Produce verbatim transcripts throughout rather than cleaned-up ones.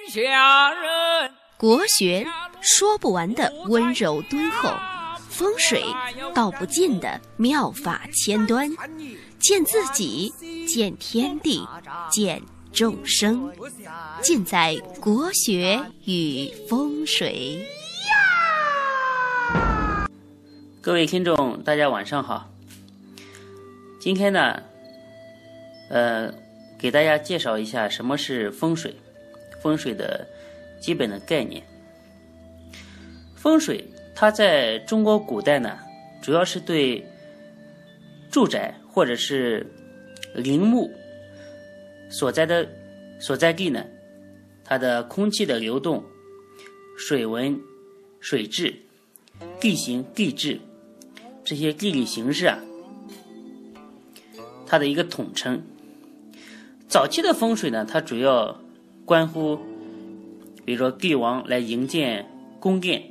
下人。 国学说不完的温柔敦厚，风水道不尽的妙法千端，见自己，见天地，见众生，尽在国学与风水。 各位听众，大家晚上好。今天呢，呃，给大家介绍一下什么是风水，风水的基本的概念。风水它在中国古代呢，主要是对住宅或者是陵墓所在的所在地呢，它的空气的流动、水文、水质、地形、地质这些地理形势啊，它的一个统称。早期的风水呢，它主要关乎，比如说帝王来营建宫殿、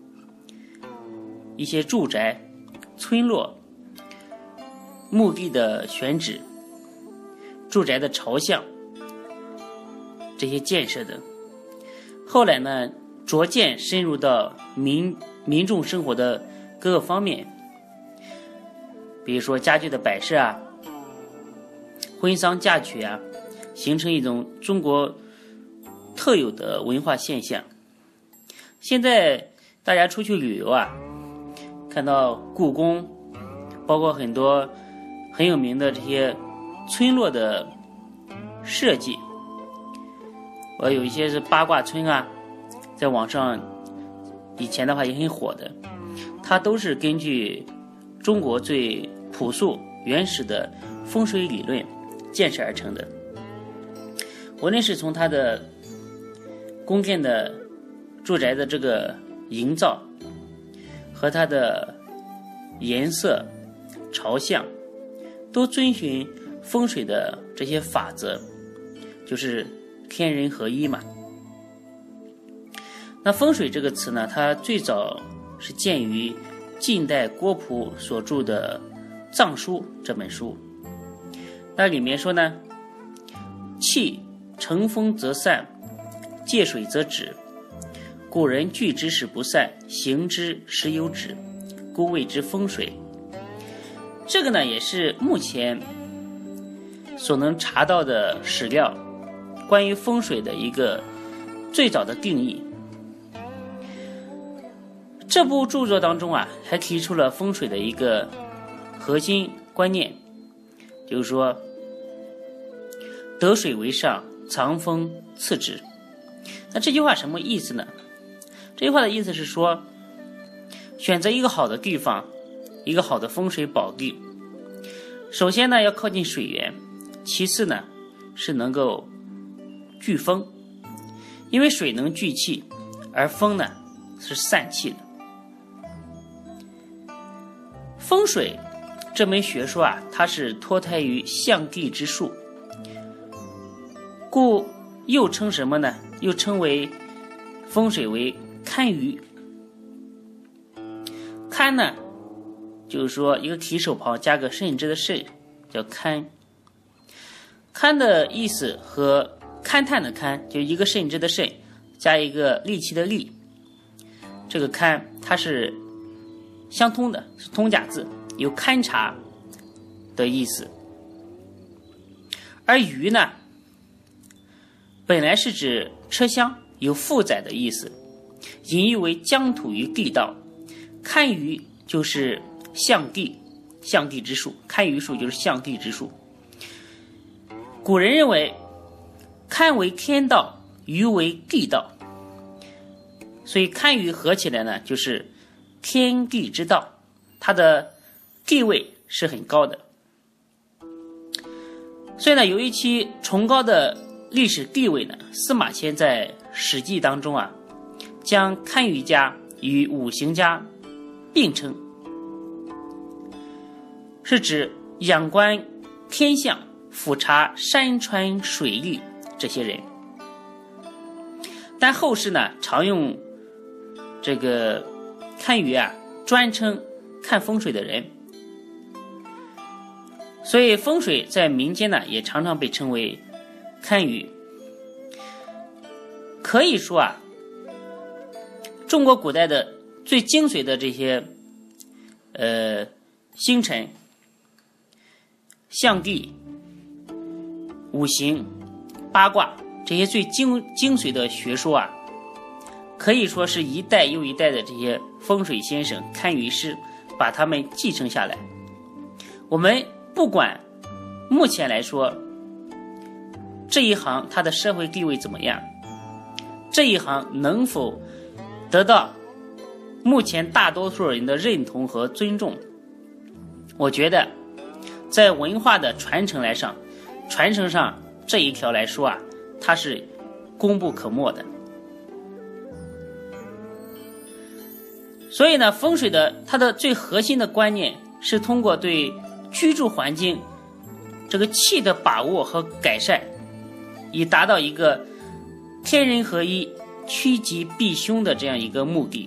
一些住宅、村落、墓地的选址、住宅的朝向这些建设等。后来呢，逐渐深入到民民众生活的各个方面，比如说家具的摆设啊、婚丧嫁娶啊，形成一种中国特有的文化现象。现在大家出去旅游啊，看到故宫，包括很多很有名的这些村落的设计，我有一些是八卦村啊，在网上以前的话也很火的，它都是根据中国最朴素原始的风水理论建设而成的。无论是从它的宫殿的住宅的这个营造和它的颜色、朝向，都遵循风水的这些法则，就是天人合一嘛。那风水这个词呢，它最早是见于晋代郭璞所著的《藏书》这本书。那里面说呢，气乘风则散，借水则止，古人聚之时不散，行之时有止，故谓之风水。这个呢，也是目前所能查到的史料关于风水的一个最早的定义。这部著作当中啊，还提出了风水的一个核心观念，就是说得水为上，藏风次之。那这句话什么意思呢？这句话的意思是说，选择一个好的地方，一个好的风水宝地，首先呢要靠近水源，其次呢是能够聚风，因为水能聚气，而风呢是散气的。风水这门学说啊，它是脱胎于象地之术，故又称什么呢？又称为风水为堪舆。堪呢，就是说一个提手旁加个慎之的慎，叫堪。堪的意思和勘探的勘，就一个慎之的慎加一个力气的力，这个勘它是相通的，是通假字，有勘察的意思。而舆呢，本来是指车厢，有负载的意思，隐喻为疆土于地道。堪舆就是象地，象地之术，堪舆术就是象地之术。古人认为堪为天道，舆为地道，所以堪舆合起来呢，就是天地之道，它的地位是很高的。所以呢，由于其崇高的历史地位呢，司马迁在《史记》当中啊，将堪舆家与五行家并称，是指仰观天象、俯察山川水利这些人。但后世呢，常用这个堪舆啊，专称看风水的人。所以风水在民间呢，也常常被称为堪舆。 可以说啊，中国古代的最精髓的这些呃星辰、象地、五行、八卦这些最精精髓的学说啊，可以说是一代又一代的这些风水先生、堪舆师把他们继承下来。我们不管目前来说这一行它的社会地位怎么样，这一行能否得到目前大多数人的认同和尊重，我觉得在文化的传承来上传承上这一条来说啊，它是功不可没的。所以呢，风水的它的最核心的观念是通过对居住环境这个气的把握和改善，以达到一个天人合一、趋吉避凶的这样一个目的。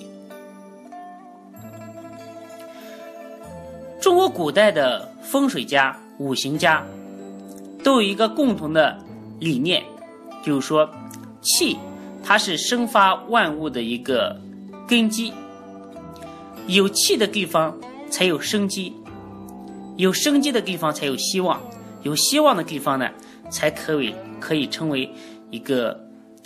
中国古代的风水家、五行家都有一个共同的理念，就是说气它是生发万物的一个根基，有气的地方才有生机，有生机的地方才有希望，有希望的地方呢，才可以可以成为一个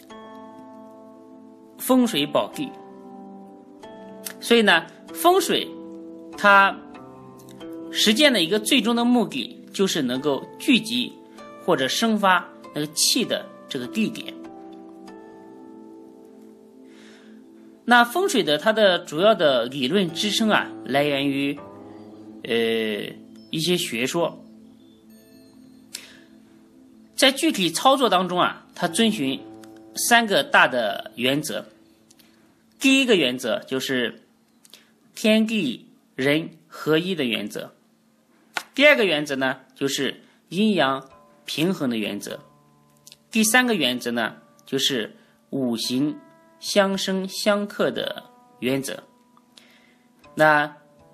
风水宝地。所以呢，风水它实践的一个最终的目的，就是能够聚集或者生发那个气的这个地点。那风水的它的主要的理论支撑啊，来源于呃一些学说。在具体操作当中啊，它遵循三个大的原则。第一个原则就是天地人合一的原则。第二个原则呢，就是阴阳平衡的原则。第三个原则呢，就是五行相生相克的原则。那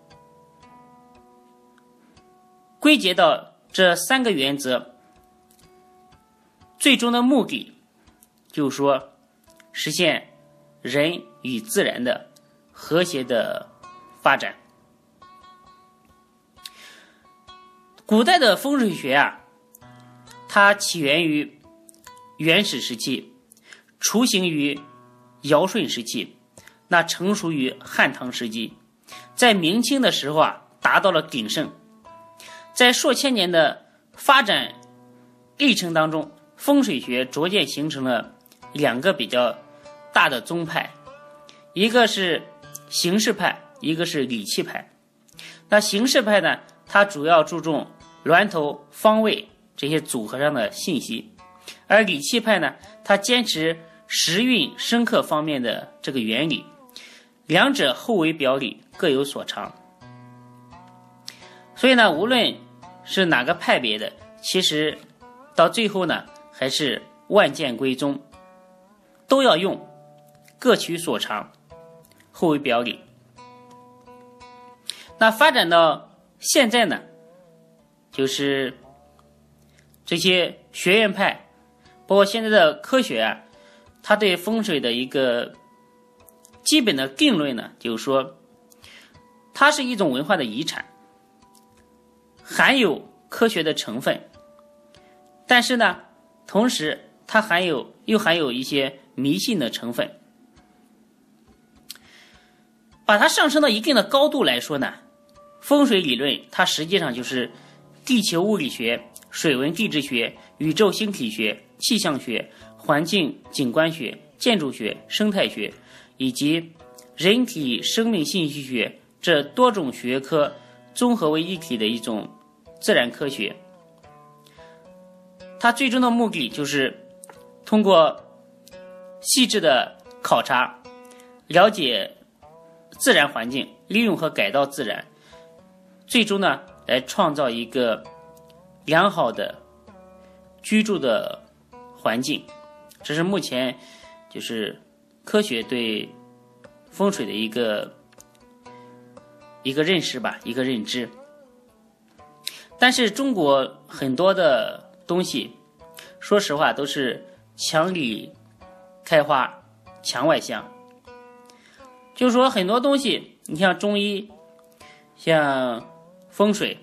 归结到这三个原则，最终的目的就是说实现人与自然的和谐的发展。古代的风水学啊，它起源于原始时期，雏形于尧舜时期，那成熟于汉唐时期，在明清的时候啊，达到了鼎盛。在数千年的发展历程当中，风水学逐渐形成了两个比较大的宗派，一个是形式派，一个是理气派。那形式派呢，它主要注重峦头、方位这些组合上的信息，而理气派呢，它坚持时运生克方面的这个原理，两者后为表里，各有所长。所以呢，无论是哪个派别的，其实到最后呢，还是万剑归宗，都要用，各取所长，后为表里。那发展到现在呢，就是这些学院派，包括现在的科学啊，它对风水的一个基本的定论呢，就是说它是一种文化的遗产，含有科学的成分，但是呢，同时它含有又含有一些迷信的成分。把它上升到一定的高度来说呢，风水理论它实际上就是地球物理学、水文地质学、宇宙星体学、气象学、环境景观学、建筑学、生态学以及人体生命信息学这多种学科综合为一体的一种自然科学。它最终的目的就是通过细致的考察，了解自然环境，利用和改造自然，最终呢，来创造一个良好的居住的环境。这是目前就是科学对风水的一个一个认识吧，一个认知。但是中国很多的东西，说实话都是墙里开花墙外香。就是说很多东西，你像中医，像风水，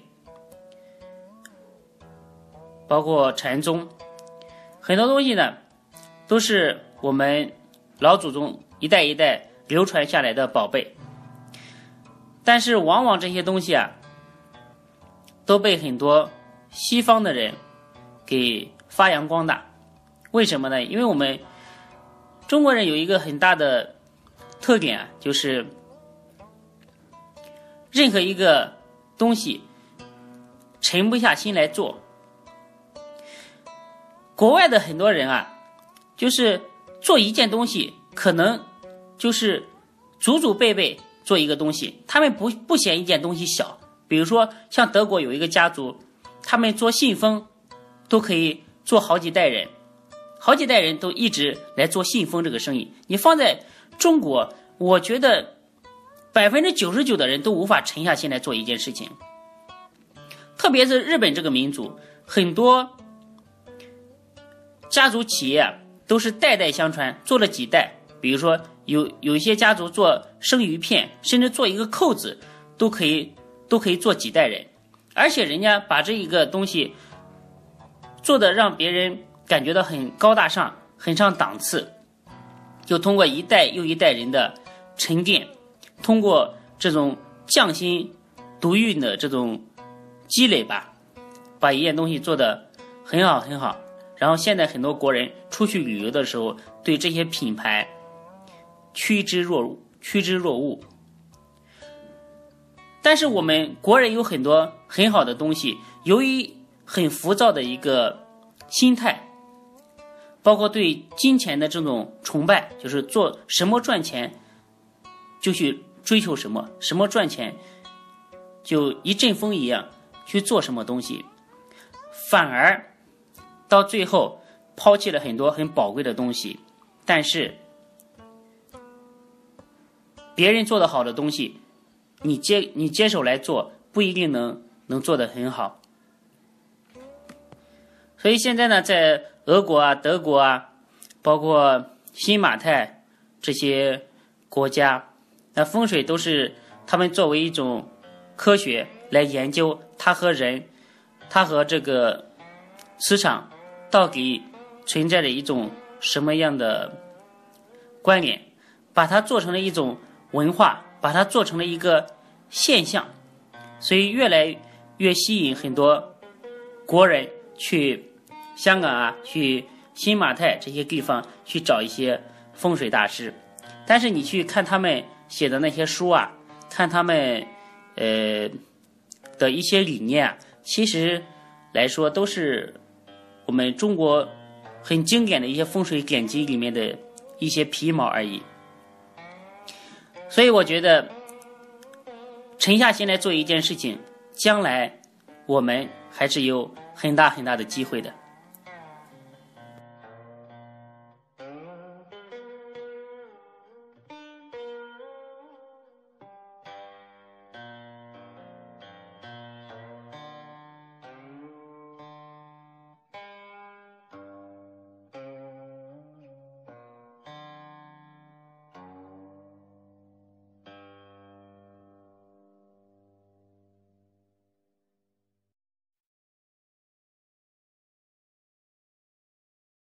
包括禅宗，很多东西呢都是我们老祖宗一代一代流传下来的宝贝。但是往往这些东西啊都被很多西方的人给发扬光大。为什么呢？因为我们中国人有一个很大的特点啊，就是任何一个东西沉不下心来做。国外的很多人啊，就是做一件东西可能就是祖祖辈辈做一个东西，他们不不嫌一件东西小。比如说像德国有一个家族，他们做信封都可以做好几代人，好几代人都一直来做信封这个生意。你放在中国，我觉得百分之九十九的人都无法沉下心来做一件事情。特别是日本这个民族，很多家族企业啊都是代代相传，做了几代。比如说有有一些家族做生鱼片，甚至做一个扣子都可以都可以做几代人，而且人家把这一个东西做的让别人感觉到很高大上，很上档次，就通过一代又一代人的沉淀，通过这种匠心独运的这种积累吧，把一件东西做得很好很好。然后现在很多国人出去旅游的时候，对这些品牌趋之若趋之若鹜。但是我们国人有很多很好的东西，由于很浮躁的一个心态，包括对金钱的这种崇拜，就是做什么赚钱就去追求什么，什么赚钱就一阵风一样去做什么东西，反而到最后抛弃了很多很宝贵的东西。但是别人做的好的东西，你接你接手来做，不一定能能做得很好。所以现在呢，在俄国啊、德国啊，包括新马泰这些国家，那风水都是他们作为一种科学来研究它和人，它和这个磁场到底存在着一种什么样的关联，把它做成了一种文化，把它做成了一个现象，所以越来越吸引很多国人去香港啊，去新马泰这些地方去找一些风水大师。但是你去看他们写的那些书啊，看他们呃的一些理念啊，其实来说都是我们中国很经典的一些风水典籍里面的一些皮毛而已。所以我觉得沉下心来做一件事情，将来我们还是有很大很大的机会的。